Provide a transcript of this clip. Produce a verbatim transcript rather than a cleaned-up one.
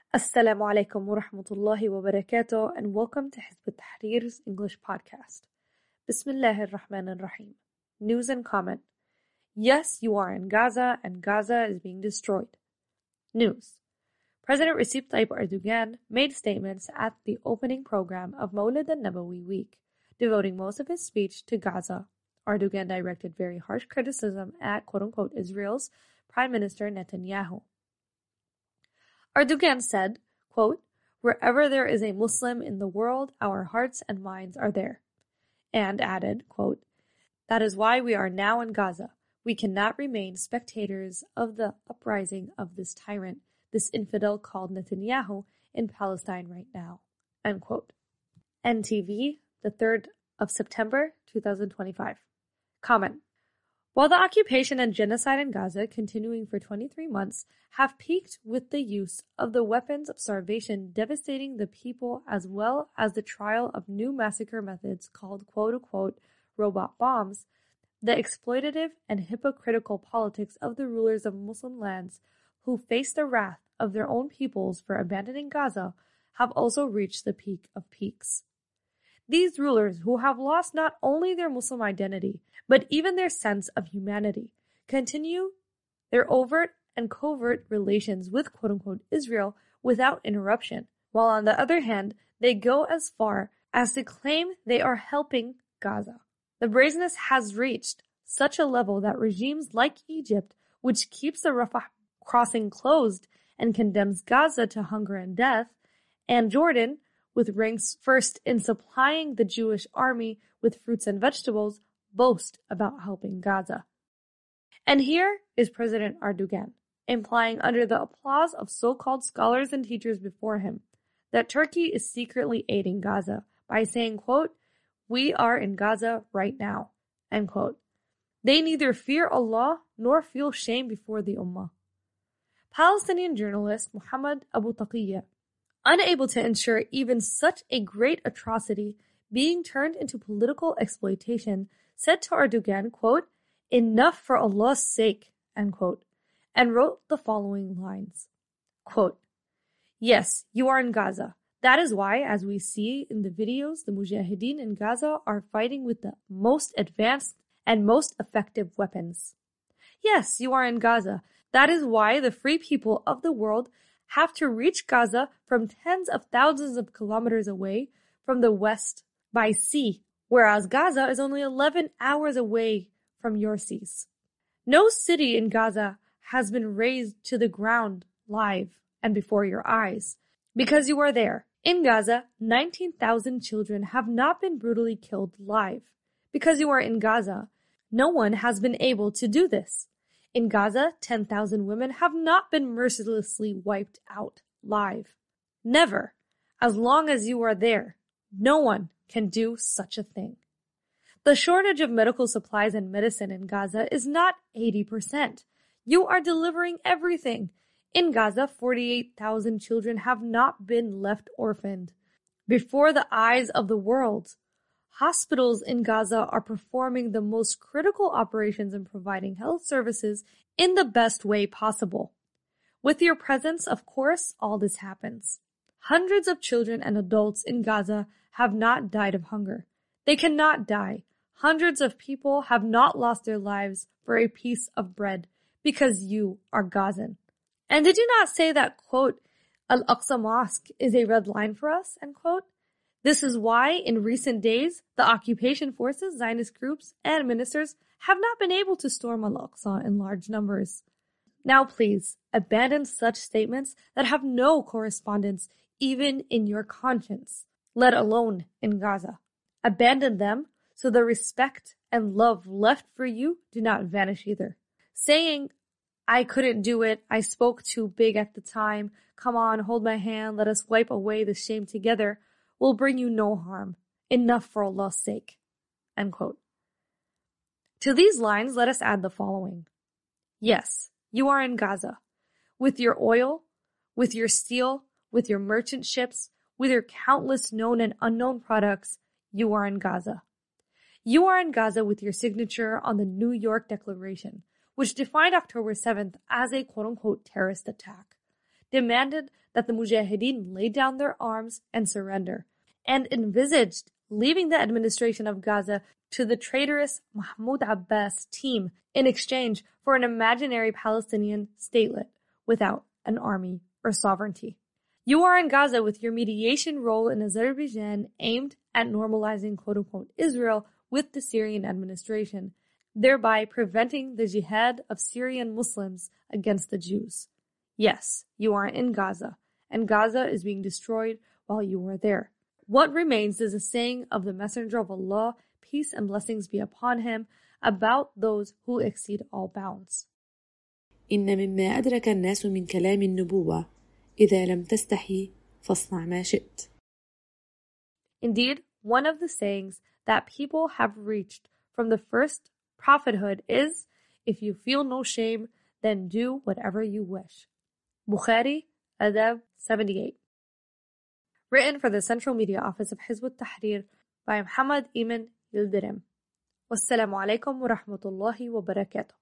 Assalamu alaikum wa rahmatullahi wa barakatuh, and welcome to Hizb ut-Tahrir's English podcast. Bismillahir Rahmanir Rahim. News and comment. Yes, you are in Gaza, and Gaza is being destroyed. News. President Recep Tayyip Erdogan made statements at the opening program of Mawlid al-Nabawi week, devoting most of his speech to Gaza. Erdogan directed very harsh criticism at quote-unquote Israel's Prime Minister Netanyahu. Erdogan said, quote, "Wherever there is a Muslim in the world, our hearts and minds are there," and added, quote, "That is why we are now in Gaza. We cannot remain spectators of the uprising of this tyrant, this infidel called Netanyahu, in Palestine right now." End quote. N T V, the third of September, twenty twenty-five. Comment. While the occupation and genocide in Gaza, continuing for twenty-three months, have peaked with the use of the weapons of starvation devastating the people as well as the trial of new massacre methods called quote-unquote robot bombs, the exploitative and hypocritical politics of the rulers of Muslim lands who face the wrath of their own peoples for abandoning Gaza have also reached the peak of peaks. These rulers, who have lost not only their Muslim identity, but even their sense of humanity, continue their overt and covert relations with quote-unquote Israel without interruption, while on the other hand, they go as far as to claim they are helping Gaza. The brazenness has reached such a level that regimes like Egypt, which keeps the Rafah crossing closed and condemns Gaza to hunger and death, and Jordan, with ranks first in supplying the Jewish army with fruits and vegetables, boast about helping Gaza. And here is President Erdogan, implying under the applause of so-called scholars and teachers before him, that Turkey is secretly aiding Gaza by saying, quote, "We are in Gaza right now," end quote. They neither fear Allah nor feel shame before the Ummah. Palestinian journalist Muhammad Abu Taqiyya, unable to ensure even such a great atrocity being turned into political exploitation, said to Erdogan, quote, "Enough for Allah's sake," end quote, and wrote the following lines, quote, "Yes, you are in Gaza. That is why, as we see in the videos, the Mujahideen in Gaza are fighting with the most advanced and most effective weapons. Yes, you are in Gaza. That is why the free people of the world have to reach Gaza from tens of thousands of kilometers away from the west by sea, whereas Gaza is only eleven hours away from your seas. No city in Gaza has been razed to the ground live and before your eyes, because you are there. In Gaza, nineteen thousand children have not been brutally killed live. Because you are in Gaza, no one has been able to do this. In Gaza, ten thousand women have not been mercilessly wiped out live. Never, as long as you are there, no one can do such a thing. The shortage of medical supplies and medicine in Gaza is not eighty percent. You are delivering everything. In Gaza, forty-eight thousand children have not been left orphaned before the eyes of the world. Hospitals in Gaza are performing the most critical operations and providing health services in the best way possible. With your presence, of course, all this happens. Hundreds of children and adults in Gaza have not died of hunger. They cannot die. Hundreds of people have not lost their lives for a piece of bread because you are Gazan. And did you not say that, quote, Al-Aqsa Mosque is a red line for us, end quote? This is why, in recent days, the occupation forces, Zionist groups, and ministers have not been able to storm Al-Aqsa in large numbers. Now please, abandon such statements that have no correspondence even in your conscience, let alone in Gaza. Abandon them so the respect and love left for you do not vanish either. Saying, "I couldn't do it, I spoke too big at the time, come on, hold my hand, let us wipe away the shame together," will bring you no harm. Enough for Allah's sake. End quote. To these lines, let us add the following. Yes, you are in Gaza. With your oil, with your steel, with your merchant ships, with your countless known and unknown products, you are in Gaza. You are in Gaza with your signature on the New York Declaration, which defined October seventh as a quote-unquote terrorist attack. demanded that the Mujahideen lay down their arms and surrender, and envisaged leaving the administration of Gaza to the traitorous Mahmoud Abbas team in exchange for an imaginary Palestinian statelet without an army or sovereignty. You are in Gaza with your mediation role in Azerbaijan aimed at normalizing quote-unquote Israel with the Syrian administration, thereby preventing the jihad of Syrian Muslims against the Jews. Yes, you are in Gaza, and Gaza is being destroyed while you are there. What remains is a saying of the Messenger of Allah, peace and blessings be upon him, about those who exceed all bounds. إن مما أدرك الناس من كلام النبوة إذا لم تستحي فاصنع ما شئت. Indeed, one of the sayings that people have reached from the first prophethood is, if you feel no shame, then do whatever you wish. Bukhari, Adab seventy-eight. Written for the Central Media Office of Hizb ut-Tahrir by Muhammad Iman Yildirim. Wassalamu alaikum wa rahmatullahi wa barakatuh.